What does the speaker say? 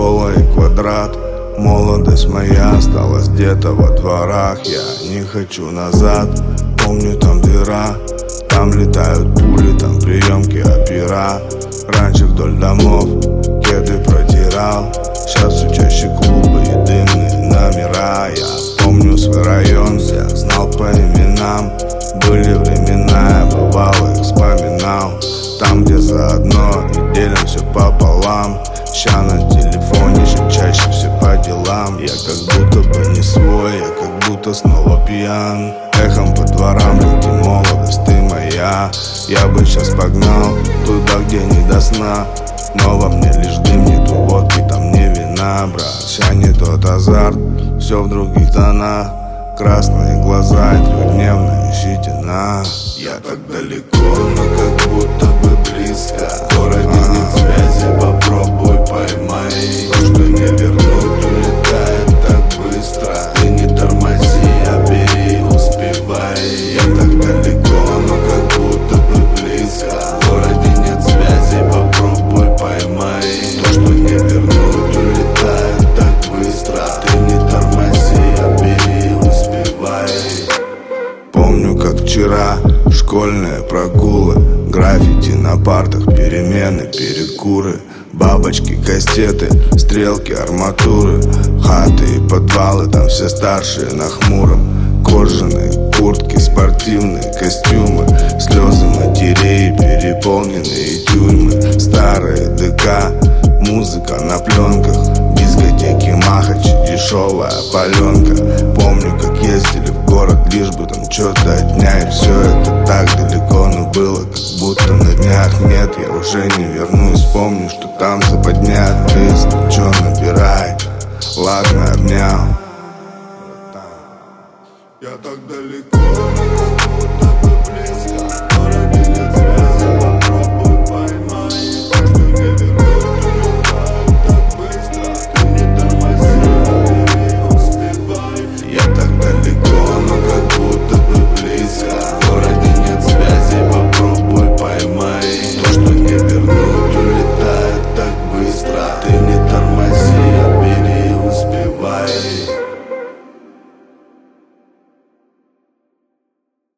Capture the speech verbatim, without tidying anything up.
школа и квадрат. Молодость моя осталась где-то во дворах. Я не хочу назад, помню там дыра. Там летают пули, там приемки опера. Раньше вдоль домов кеды протирал. Сейчас все чаще клубы и дымные номера. Я помню свой район, всех знал по именам. Были времена, я бывало их вспоминал. Там, где заодно и делим все пополам. Ща на телефоне, ща чаще все по делам. Я как будто бы не свой, я как будто снова пьян. Эхом по дворам летит молодость, ты моя. Я бы сейчас погнал туда, где не до сна. Но во мне лишь дым, нету водки, там не вина, брат. Ща не тот азарт, все в других тонах. Красные глаза и трехдневная щетина. Я так далеко, но как будто бы близко. В городе нет связи, попробуй поймай. То, что не вернуть, улетает так быстро. Ты не тормози, а бери, успевай. Я так далеко, но как будто бы близко. В городе нет связи, попробуй поймай. То, что не вернуть, улетает так быстро. Ты не тормози, а бери, успевай. Помню, как вчера школьные прогулы, граффити на партах, перемены, перекуры. Бабочки, кастеты, стрелки, арматуры. Хаты и подвалы, там все старшие на хмуром. Кожаные куртки, спортивные костюмы. Слезы матерей, переполненные тюрьмы. Старые ДК, музыка на пленках. Дискотеки Махач, дешевая паленка. Помню, как ездили в город, лишь бы там что-то отнять. Все это так далеко, но было как будто на днях. Нет, я уже не вернусь, помню, что там западня. Ты